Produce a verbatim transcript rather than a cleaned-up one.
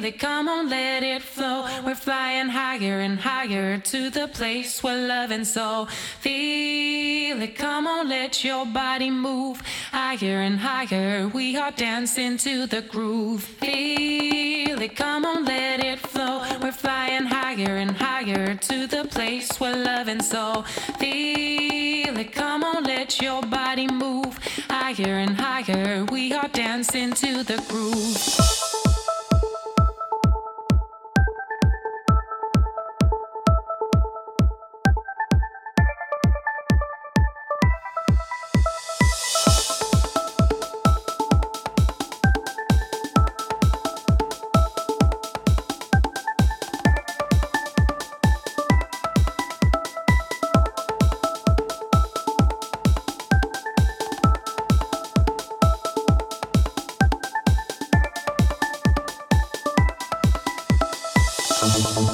it, come on, let it flow. We're flying higher and higher to the place where love and soul. Feel it, come on, let your body move higher and higher. We are dancing to the groove. Feel it, come on, let it flow. We're flying higher and higher to the place where love and soul. Feel it, come on, let your body move higher and higher. We are dancing to the groove. We'll be right back.